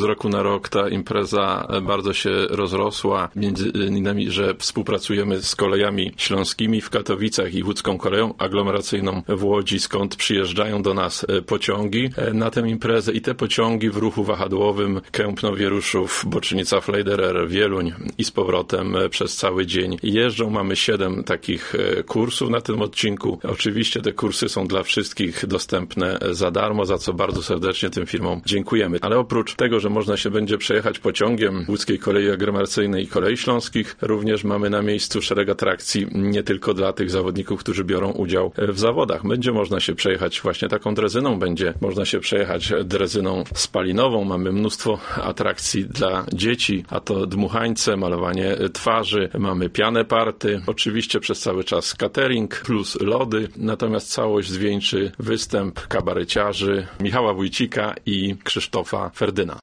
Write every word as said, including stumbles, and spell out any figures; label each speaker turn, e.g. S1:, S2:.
S1: roku na rok ta impreza bardzo się rozrosła. Między innymi, że współpracujemy z kolejami śląskimi w Katowicach i łódzką koleją aglomeracyjną w Łodzi, skąd przyjeżdżają do nas pociągi na tę imprezę i te pociągi w ruchu wahadłowym Kępno-Wieruszów, Boczynica-Flejderer, Wieluń i z powrotem przez cały dzień jeżdżą. Mamy siedem takich kursów na tym odcinku. Oczywiście te kursy są dla wszystkich dostępne za darmo, za co bardzo serdecznie tym firmom dziękujemy. Ale oprócz tego, że można się będzie przejechać pociągiem łódzkiej kolei aglomeracyjnej i kolei śląskich, również mamy na miejscu szereg atrakcji nie tylko dla tych zawodników, którzy biorą udział w zawodach. Będzie można się przejechać właśnie taką drezyną, będzie można się przejechać drezyną spalinową. Mamy mnóstwo atrakcji dla dzieci, a to dmuchańce, malowanie twarzy, mamy pianę party, oczywiście przez cały czas catering plus lody, natomiast całość zwieńczy występ kabareciarzy Michała Wójcika i Krzysztofa Ferdyna.